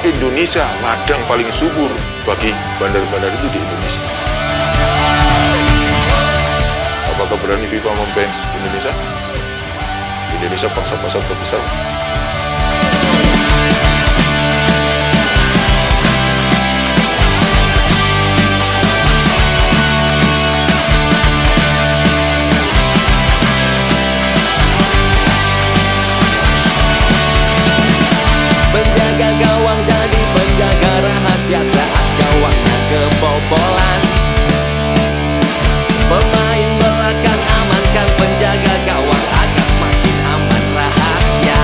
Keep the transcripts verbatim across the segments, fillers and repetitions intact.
Indonesia ladang paling subur bagi bandar-bandar itu di Indonesia. Apakah berani FIFA memban Indonesia? Indonesia pasar-pasar terbesar. Penjaga gawang jadi penjaga rahasia saat gawangnya kebobolan. Pemain belakang amankan penjaga gawang agar semakin aman rahasia.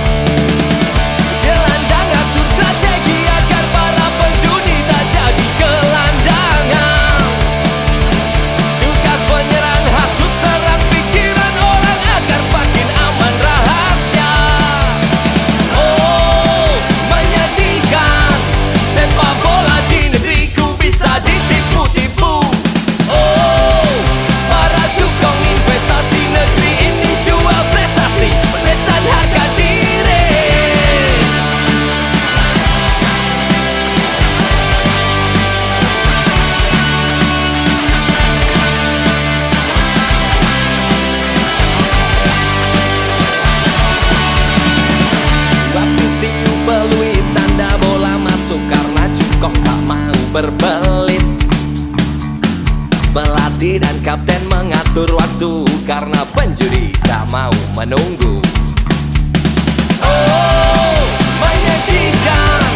Gelandang atur strategi agar para penjudi tak jadi gelandangan. Tugas penyerang hasut serang pikiran orang agar semakin aman rahasia. Oh, menyedihkan, sepak bola di negeriku bisa ditipu-tipu. Oh, para cukong investasi negeri ini jual prestasi, setan harga diri. Wasit tiup peluit tanda bola masuk karena cukong tak mau berbelit. Pelatih dan kapten mengatur waktu karena penjudi tak mau menunggu. Oh, menyedihkan,